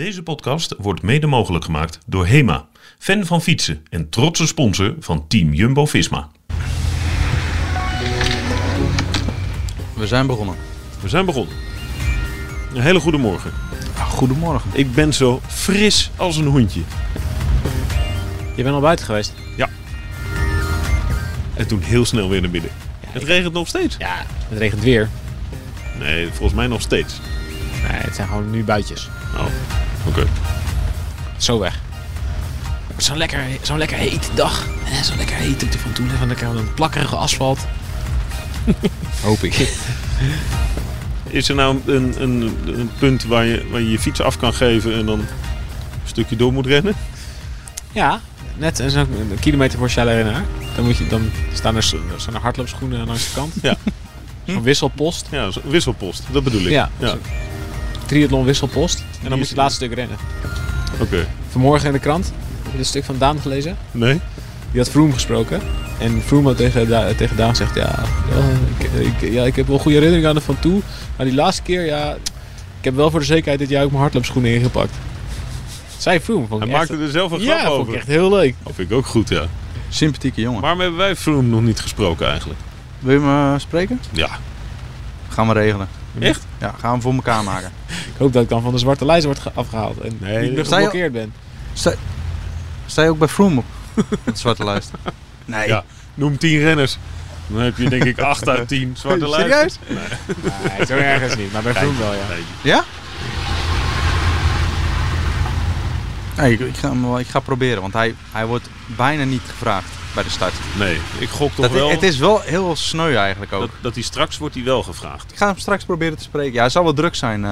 Deze podcast wordt mede mogelijk gemaakt door HEMA, fan van fietsen en trotse sponsor van Team Jumbo-Visma. We zijn begonnen. Een hele goede morgen. Goedemorgen. Ik ben zo fris als een hondje. Je bent al buiten geweest? Ja. En toen heel snel weer naar binnen. Het regent nog steeds. Ja, het regent weer. Nee, volgens mij nog steeds. Nee, het zijn gewoon nu buitjes. Oh, oké. Zo weg. Zo'n lekker hete dag. Zo lekker heet op de Van Toen. Van lekker een plakkerige asfalt. Hoop ik. Is er nou een punt waar je fiets af kan geven en dan een stukje door moet rennen? Ja, net zo'n kilometer voor Chalet-Renard. Dan staan er hardloopschoenen langs de kant. Ja. Zo'n wisselpost. Ja, een wisselpost. Dat bedoel ik. Ja. Triathlon wisselpost. En dan moet je het laatste stuk rennen. Oké. Vanmorgen in de krant. Heb je het stuk van Daan gelezen? Nee? Die had Froome gesproken. En Froome had tegen Daan gezegd... ik heb wel goede herinneringen aan de Van Toe. Maar die laatste keer, ik heb wel voor de zekerheid dit jaar ook mijn hardloopschoenen ingepakt. Zei Froome. Hij maakte er zelf een grap over. Ja, vond ik echt heel leuk. Dat vind ik ook goed, ja. Sympathieke jongen. Waarom hebben wij Froome nog niet gesproken eigenlijk? Wil je me spreken? Ja. Gaan we regelen. Echt? Ja, gaan we voor elkaar maken. Ik hoop dat ik dan van de zwarte lijst word afgehaald. En niet meer geblokkeerd ben. Sta je ook bij Froome op de zwarte lijst? Nee. Ja, noem 10 renners. Dan heb je denk ik 8 uit 10 zwarte lijsten. Serieus? Nee, zo ergens niet. Maar bij Froome wel, ja. Ja? Nee, ik ga proberen, want hij wordt bijna niet gevraagd bij de start. Nee, ik gok toch wel... Het is wel heel sneu eigenlijk ook. Dat hij straks wordt hij wel gevraagd. Ik ga hem straks proberen te spreken. Ja, hij zal wel druk zijn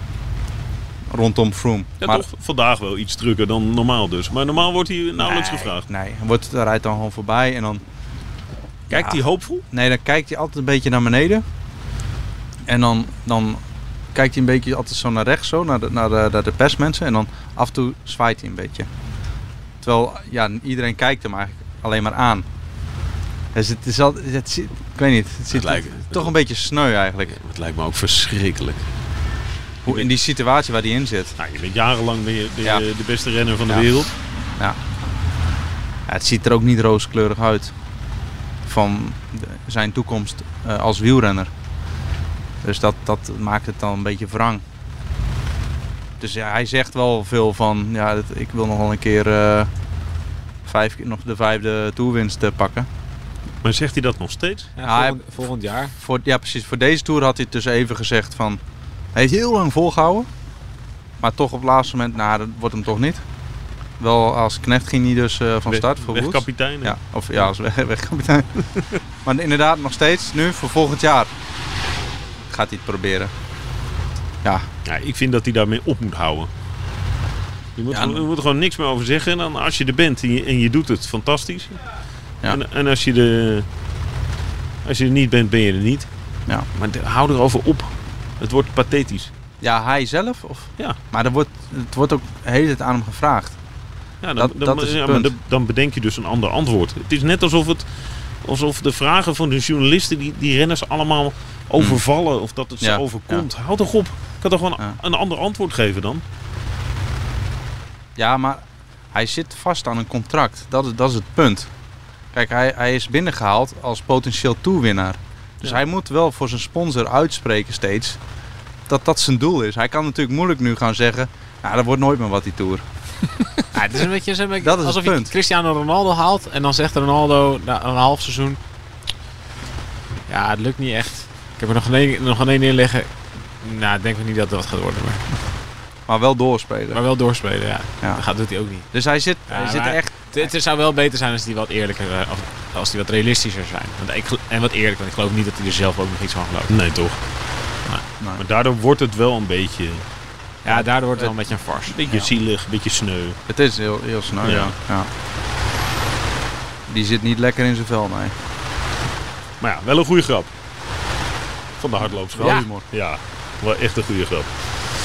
rondom Froome. Ja, maar toch vandaag wel iets drukker dan normaal dus. Maar normaal wordt hij nauwelijks gevraagd. Nee, hij rijdt dan gewoon voorbij en dan... Kijkt hij hoopvol? Nee, dan kijkt hij altijd een beetje naar beneden. En dan kijkt hij een beetje altijd zo naar rechts, zo, naar de persmensen. En dan af en toe zwaait hij een beetje. Terwijl, iedereen kijkt hem eigenlijk alleen maar aan. Dus het is altijd... Ik weet niet, het ziet toch een beetje sneu eigenlijk. Ja, het lijkt me ook verschrikkelijk. Hoe in die situatie waar hij in zit. Nou, je bent jarenlang de beste renner van de wereld. Ja. Het ziet er ook niet rooskleurig uit. Van zijn toekomst als wielrenner. Dus dat maakt het dan een beetje wrang. Dus ja, hij zegt wel veel van... ik wil nog wel een keer nog de 5e toerwinst pakken. Maar zegt hij dat nog steeds? Ja, volgend jaar. Precies. Voor deze toer had hij het dus even gezegd van... Hij heeft heel lang volgehouden. Maar toch op het laatste moment... dat wordt hem toch niet. Wel als knecht ging hij dus van start voor Woods. Wegkapitein? Ja, als wegkapitein. Maar inderdaad nog steeds nu voor volgend jaar gaat hij het proberen. Ja, ik vind dat hij daarmee op moet houden. Je moet er gewoon niks meer over zeggen. En dan als je er bent en je doet het fantastisch. Ja. En als je er niet bent, ben je er niet. Ja. Maar hou erover op. Het wordt pathetisch. Ja, hij zelf? Of? Ja. Maar het wordt ook de hele tijd aan hem gevraagd. Ja, dat is het punt. Maar dan bedenk je dus een ander antwoord. Het is net alsof de vragen van de journalisten die renners allemaal overvallen. Of dat het zo overkomt. Ja. Houd toch op. Ik kan toch gewoon een ander antwoord geven dan? Ja, maar hij zit vast aan een contract. Dat is het punt. Kijk, hij is binnengehaald als potentieel toerwinnaar. Dus hij moet wel voor zijn sponsor uitspreken steeds dat zijn doel is. Hij kan natuurlijk moeilijk nu gaan zeggen... dat wordt nooit meer wat die Tour. Het is een beetje dat is alsof het punt. je Cristiano Ronaldo haalt en dan zegt Ronaldo na een half seizoen... Ja, het lukt niet echt. Ik heb er nog een neerleggen. Ik denk niet dat het wat gaat worden. Maar wel doorspelen. Maar wel doorspelen, ja. Dat doet hij ook niet. Dus hij zit echt... Het zou wel beter zijn als hij wat eerlijker, als hij wat realistischer zijn. En wat eerlijker, want ik geloof niet dat hij er zelf ook nog iets van gelooft. Nee, toch? Nee. Maar daardoor wordt het wel een beetje... Ja, daardoor wordt het wel een beetje een farce. Een beetje zielig, een beetje sneu. Het is heel, heel sneu, ja. Die zit niet lekker in zijn vel, nee. Maar ja, wel een goede grap. Van de hardloopsgrap. Ja. Ja, wel echt een goede grap.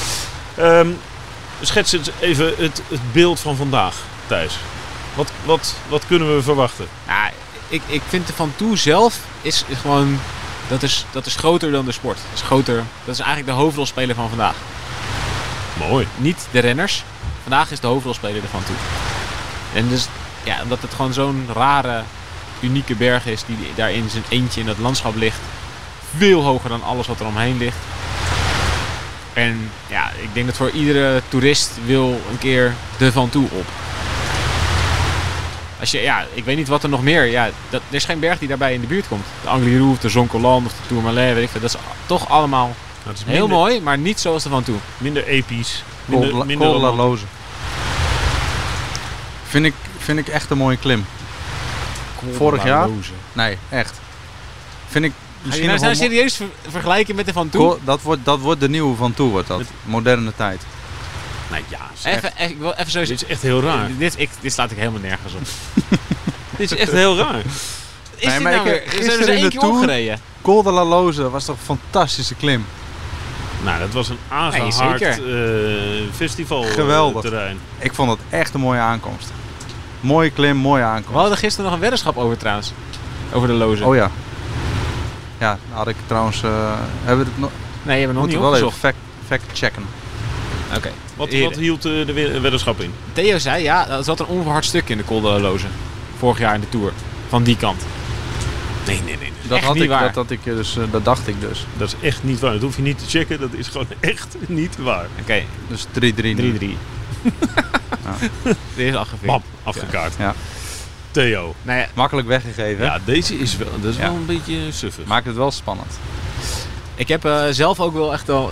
Schets eens even het beeld van vandaag, Thijs. Wat kunnen we verwachten? Ja, ik vind de Van Toe zelf is gewoon... Dat is groter dan de sport. Dat is eigenlijk de hoofdrolspeler van vandaag. Mooi. Niet de renners. Vandaag is de hoofdrolspeler ervan toe. En dus, ja, omdat het gewoon zo'n rare, unieke berg is die daar in zijn eentje in dat landschap ligt. Veel hoger dan alles wat er omheen ligt. En ja, ik denk dat voor iedere toerist wil een keer de Van Toe op. Als je, ja, ik weet niet wat er nog meer. Ja, er is geen berg die daarbij in de buurt komt. De Angliru, de Zoncolan of de Tourmalet, weet ik veel. Dat is toch allemaal heel mooi, maar niet zoals de Van Toe. Minder episch. Col de la Loze. Vind ik echt een mooie klim. Vorig jaar? Nee, echt. Vind ik misschien ga je nou serieus vergelijken met de Van Toe? Dat wordt de nieuwe Van Toe, wordt dat. Moderne tijd. Nou ja, ik wil even zo. Dit is echt heel raar. Dit slaat ik helemaal nergens op. Dit is echt heel raar. Is dit nou weer? Zijn er één keer opgereden? Col de la Loze was toch een fantastische klim. Nou, dat was een aangehaakt festivalterrein. Ik vond het echt een mooie aankomst. Mooie klim, mooie aankomst. We hadden gisteren nog een weddenschap over trouwens. Over de Loze. Oh ja. Ja, had ik trouwens... hebben we het nog... Nee, hebben we nog niet wel opgezocht. Even fact checken. Oké. Wat hield de weddenschap in? Theo zei, ja, er zat een onverhard stuk in de Col de la Loze. Vorig jaar in de Tour. Van die kant. Nee. Dat dacht ik dus. Dat is echt niet waar. Dat hoef je niet te checken. Dat is gewoon echt niet waar. Oké. Dus 3-3. 3-3. Ja. Dit is afgevinkt. Bam, afgekaart. Ja. Theo. Nou ja, makkelijk weggegeven. Ja, deze is wel, dat is wel een beetje suffig. Maakt het wel spannend. Ik heb zelf ook wel echt wel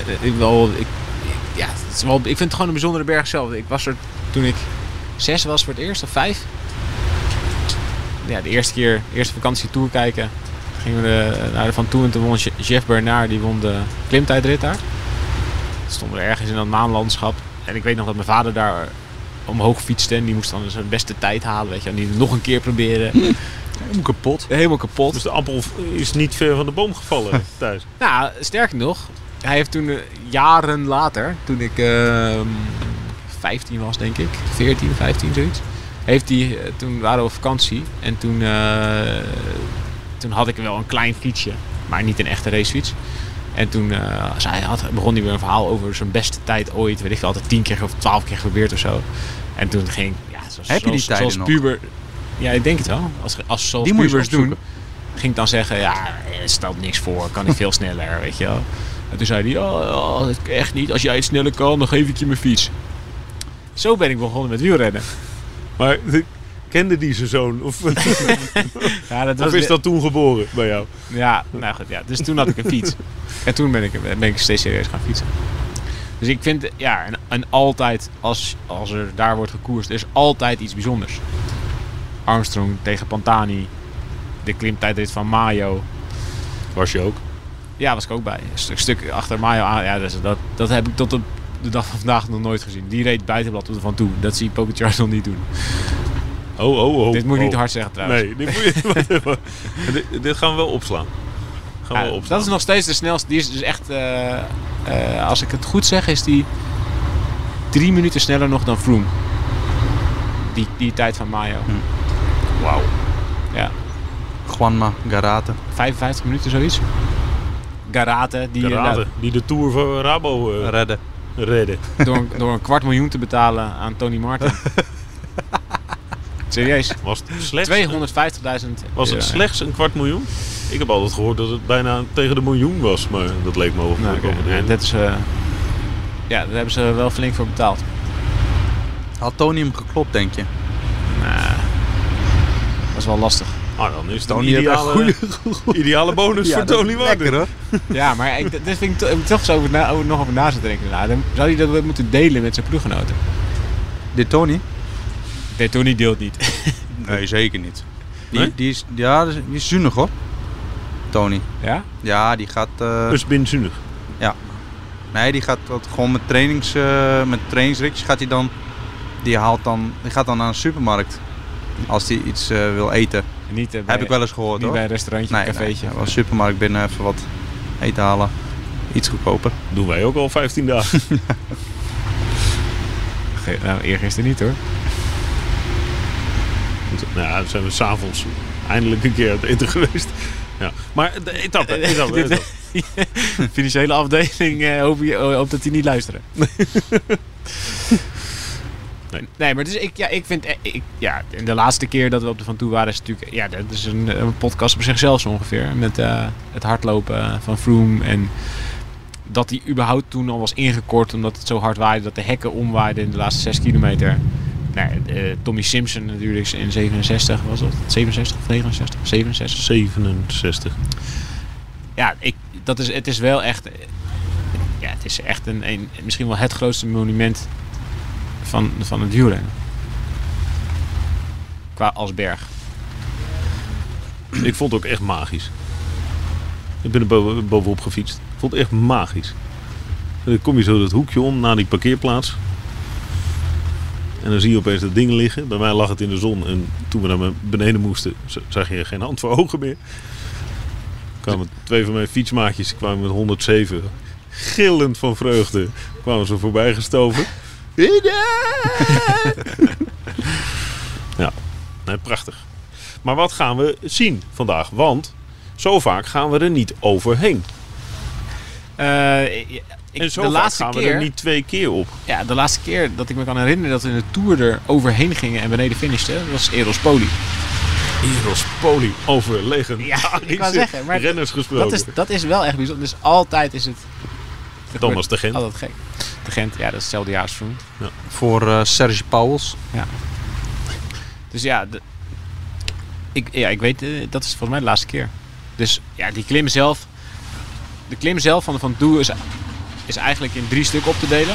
ik vind het gewoon een bijzondere berg zelf. Ik was er toen ik 6 was voor het eerst, of 5. Ja, de eerste vakantie tour kijken. Gingen we naar de Van Toe en toen won Jeff Bernard, die won de klimtijdrit daar. Stonden we ergens in dat maanlandschap. En ik weet nog dat mijn vader daar omhoog fietste en die moest dan zijn beste tijd halen, weet je. En die nog een keer proberen. Helemaal kapot. Dus de appel is niet ver van de boom gevallen thuis. Nou, sterker nog, hij heeft toen jaren later, toen ik 15 was denk ik, 14, 15 zoiets. Toen waren we op vakantie en toen had ik wel een klein fietsje, maar niet een echte racefiets. En toen begon hij weer een verhaal over zijn beste tijd ooit. Weet ik veel, altijd 10 keer of 12 keer geprobeerd of zo. En toen ging Heb je die tijden zoals puber. Ja, ik denk het wel. Als zoals pubers doen, ging ik dan zeggen, ja, het stelt niks voor, kan ik veel sneller, weet je wel. En toen zei hij, oh, echt niet. Als jij het sneller kan, dan geef ik je mijn fiets. Zo ben ik begonnen met wielrennen. Maar kende die zijn zoon? Of, ja, of is dat toen geboren bij jou? Ja, nou goed, ja. Dus toen had ik een fiets. En toen ben ik steeds serieus gaan fietsen. Dus ik vind, ja, en altijd als er daar wordt gekoerst, er is altijd iets bijzonders. Armstrong tegen Pantani, de klimtijdrit van Mayo. Was je ook? Ja, was ik ook bij. Een stuk achter Mayo aan. Ja, dat heb ik tot op de dag van vandaag nog nooit gezien. Die reed buitenblad ervan toe. Dat zie Pogacar nog niet doen. Oh. Dit moet ik niet te hard zeggen trouwens. Nee, dit gaan we wel opslaan. Dat is nog steeds de snelste. Die is dus echt, als ik het goed zeg, is die 3 minuten sneller nog dan Froome. Die tijd van Mayo. Wauw. Ja. Juanma Garate. 55 minuten zoiets. Garate die de Tour van Rabo redden. Door een 250.000 te betalen aan Tony Martin. Serieus. Was het slechts 250.000. Was het slechts een 250.000? Ik heb altijd gehoord dat het bijna tegen de miljoen was, maar dat leek me over. Dat is, daar hebben ze wel flink voor betaald. Had Tony hem geklopt, denk je? Nou, dat is wel lastig. Ah, dan is het een ideale bonus voor Tony Martin. Lekker hoor. Ja, maar dit vind ik toch zo nog over na zitten denken. Nou, dan zou hij dat moeten delen met zijn ploeggenoten. Dit Tony? Nee, Tony deelt niet. Nee, zeker niet. Die is zuinig hoor. Tony. Ja? Ja, die gaat... Dus bin zuinig? Ja. Nee, die gaat gewoon met trainingsritjes gaat hij dan... Die gaat dan naar een supermarkt. Als hij iets wil eten. Niet, heb ik wel eens gehoord niet hoor. Bij een restaurantje, een cafeetje. Nee, een supermarkt binnen even wat eten halen. Iets goedkoper. Doen wij ook al 15 dagen. Nou, eergisteren niet hoor. Nou, dan zijn we 's avonds eindelijk een keer aan het eten geweest. Ja. Maar de etappe. Financiële afdeling hoop dat die niet luisteren. Nee, maar dus ik vind... en de laatste keer dat we op de Van Toe waren is natuurlijk... Ja, dat is een podcast op zichzelf zo ongeveer. Met het hardlopen van Froome. En dat hij überhaupt toen al was ingekort omdat het zo hard waaide. Dat de hekken omwaaiden in de laatste 6 kilometer. Tommy Simpson natuurlijk in 67, was dat? 67 of 69? 67. 67. Ja, het is wel echt... Ja, het is echt misschien wel het grootste monument van het wielrennen. Qua als berg. Ik vond het ook echt magisch. Ik ben er bovenop gefietst. Ik vond het echt magisch. En dan kom je zo dat hoekje om naar die parkeerplaats. En dan zie je opeens dat ding liggen. Bij mij lag het in de zon. En toen we naar beneden moesten, zag je geen hand voor ogen meer. Kwamen 2 van mijn fietsmaatjes kwamen met 107. Gillend van vreugde kwamen ze voorbij gestoven. Ja, nee, prachtig. Maar wat gaan we zien vandaag? Want zo vaak gaan we er niet overheen. En zo vaak gaan we er niet 2 keer op. Ja, de laatste keer dat ik me kan herinneren dat we in de Tour er overheen gingen en beneden finishten, was Eros Poli. Eros Poli, over legendarische renners gesproken. Dat is wel echt bijzonder. Dus altijd is het... Thomas de Gent. Altijd gek. De Gent, ja, dat is hetzelfde jaar als Froome. Ja. Voor Serge Pauwels. Ja. Dus ja, ik weet, dat is volgens mij de laatste keer. Dus ja, die klim zelf... De klim zelf van de Van Toe is eigenlijk in 3 stukken op te delen.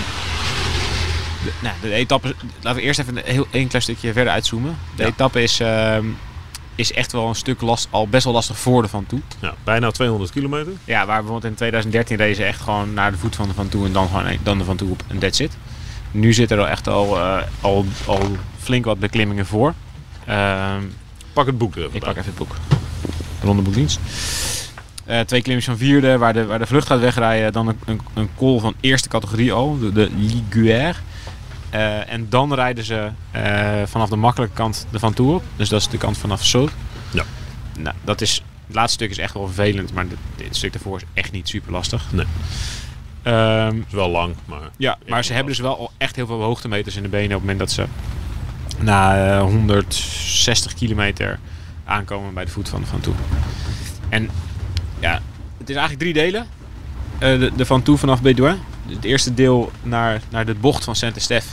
De etappe... Laten we eerst even een klein stukje verder uitzoomen. De etappe is echt wel een stuk al best wel lastig voor de Van Toe. Ja, bijna 200 kilometer. Ja, waar we bijvoorbeeld in 2013 racen echt gewoon naar de voet van de Van Toe en dan de Van Toe op en that's it. Nu zit er echt al flink wat beklimmingen voor. Pak het boek er even. Ik pak even het boek. Rondeboekdienst. 2 klimmers van 4e waar de vlucht gaat wegrijden. Dan een col van eerste categorie al, de Liguère. En dan rijden ze vanaf de makkelijke kant de Van Toe op. Dus dat is de kant vanaf Saut. Ja. Nou, het laatste stuk is echt wel vervelend, maar dit stuk daarvoor is echt niet super lastig. Nee. Het is wel lang, maar... Ja, maar ze hebben dus wel al echt heel veel hoogtemeters in de benen op het moment dat ze na 160 kilometer aankomen bij de voet van de Van Toe. En ja, het is eigenlijk 3 delen. De Van Toe vanaf Bédouin. Het eerste deel naar de bocht van Saint-Estèphe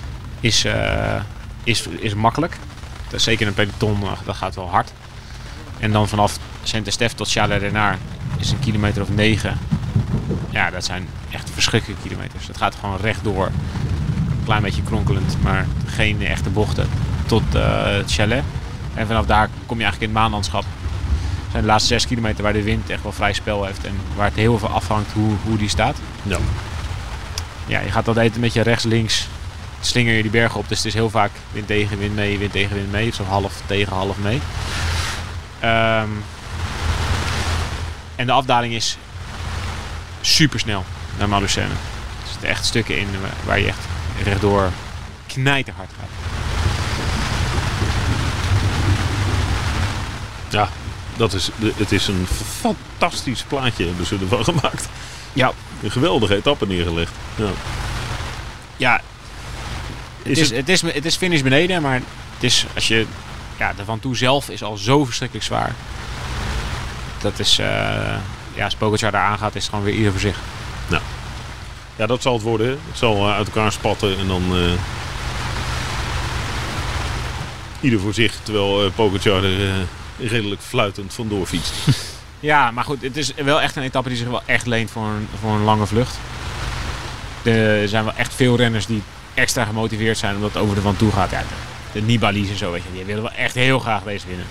is makkelijk. Dat is zeker een peloton, dat gaat wel hard. En dan vanaf Saint-Estèphe tot Chalais-Renard is een kilometer of 9. Ja, dat zijn echt verschrikkelijke kilometers. Het gaat gewoon rechtdoor. Een klein beetje kronkelend, maar geen echte bochten. Tot het Chalais. En vanaf daar kom je eigenlijk in het maanlandschap. Het zijn de laatste 6 kilometer waar de wind echt wel vrij spel heeft. En waar het heel veel afhangt hoe die staat. Ja. Ja, je gaat altijd een beetje rechts-links. Slinger je die bergen op. Dus het is heel vaak wind tegen, wind mee, wind tegen, wind mee. Of zo half tegen, half mee. En de afdaling is super snel naar Malocène. Er zitten echt stukken in waar je echt rechtdoor knijterhard gaat. Ja, het is een fantastisch plaatje hebben ze ervan gemaakt. Ja. Een geweldige etappe neergelegd. Ja. Het is finish beneden, maar het is als je... Ja, de Van Toe zelf is al zo verschrikkelijk zwaar. Dat is... als Pogačar daar aangaat, is het gewoon weer ieder voor zich. Nou. Ja, dat zal het worden. Het zal uit elkaar spatten en dan... ieder voor zich, terwijl Pogačar er redelijk fluitend vandoor fietst. Ja, maar goed, het is wel echt een etappe die zich wel echt leent voor een lange vlucht. Er zijn wel echt veel renners die extra gemotiveerd zijn omdat het over de Van Toe gaat. Ja, de Nibali's en zo, weet je, die willen wel echt heel graag deze winnen.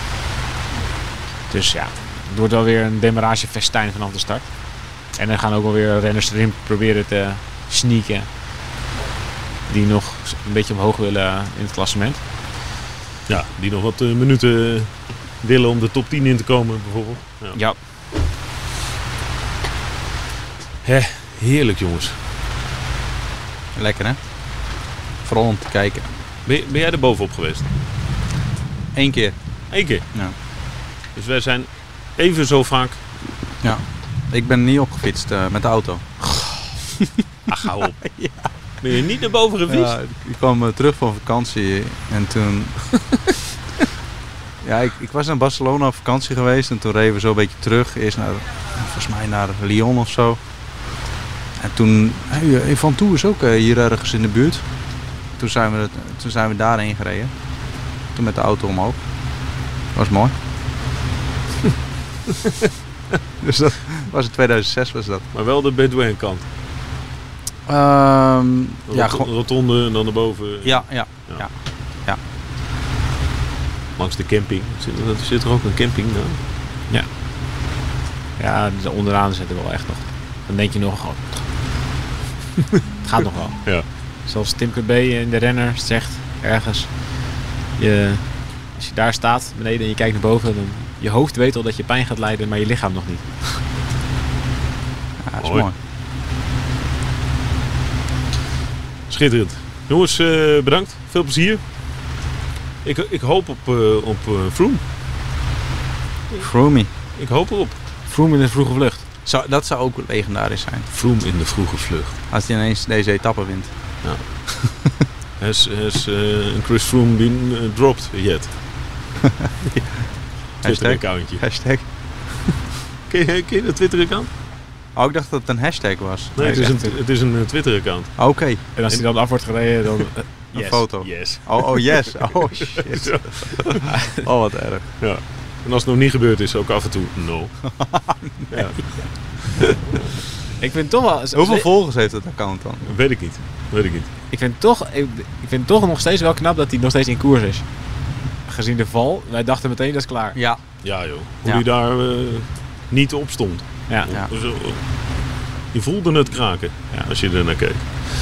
Dus ja, het wordt wel weer een demarragefestijn vanaf de start. En er gaan ook wel weer renners erin proberen te sneaken. Die nog een beetje omhoog willen in het klassement. Ja, die nog wat minuten willen om de top 10 in te komen bijvoorbeeld. Ja. Heerlijk jongens. Lekker hè? Vooral om te kijken. Ben jij er bovenop geweest? 1 keer. 1 keer? Ja. Dus wij zijn even zo vaak Ik ben niet opgefietst met de auto. Ach, hou op. Ja. Ben je niet naar boven gefietst? Ja, ik kwam terug van vakantie en toen... ja, ik was in Barcelona op vakantie geweest en toen reden we zo een beetje terug. Eerst volgens mij naar Lyon of zo. En toen... Ventoux is ook hier ergens in de buurt. Toen zijn we daarheen gereden. Toen met de auto omhoog. Dat was mooi. Dus dat was in 2006 was dat. Maar wel de Bedouin kant. Rotonde en dan naar boven. Ja. Langs de camping. Zit er ook een camping dan? Ja. Ja, onderaan zit er wel echt nog. Dan denk je nog... het gaat nog wel. Ja. Zoals Tim Corbet in de renner zegt ergens. Als je daar staat beneden en je kijkt naar boven, dan je hoofd weet al dat je pijn gaat lijden, maar je lichaam nog niet. Ja, dat is mooi. Schitterend. Jongens, bedankt. Veel plezier. Ik hoop op Froome. Froome. Ik hoop erop. Froome in de vroege vlucht. Dat zou ook legendarisch zijn. Froome in de vroege vlucht. Als hij ineens deze etappe wint. Ja. Has Chris Froome been dropped yet? Twitter-accountje. Hashtag. Ken je dat Twitter-account? Oh, ik dacht dat het een hashtag was. Nee, het is een Twitter-account. Oké. En als hij dan af wordt gereden, dan... Een foto. Yes. Oh, yes. Oh, shit. Oh, wat erg. Ja. En als het nog niet gebeurd is, ook af en toe no. Ja. Ik vind toch wel... Hoeveel volgers heeft het account dan? Weet ik niet. Ik vind toch nog steeds wel knap dat hij nog steeds in koers is. Gezien de val, wij dachten meteen dat is klaar. Ja. Ja joh. Hoe hij daar niet op stond. Ja. Dus, je voelde het kraken als je er naar keek.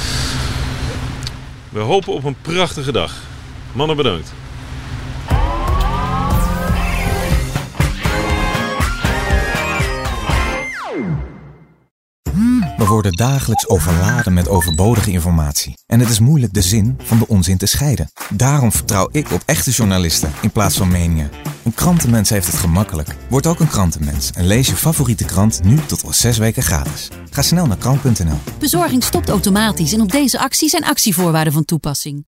We hopen op een prachtige dag. Mannen, bedankt. We worden dagelijks overladen met overbodige informatie. En het is moeilijk de zin van de onzin te scheiden. Daarom vertrouw ik op echte journalisten in plaats van meningen. Een krantenmens heeft het gemakkelijk. Word ook een krantenmens en lees je favoriete krant nu tot al 6 weken gratis. Ga snel naar krant.nl. Bezorging stopt automatisch en op deze actie zijn actievoorwaarden van toepassing.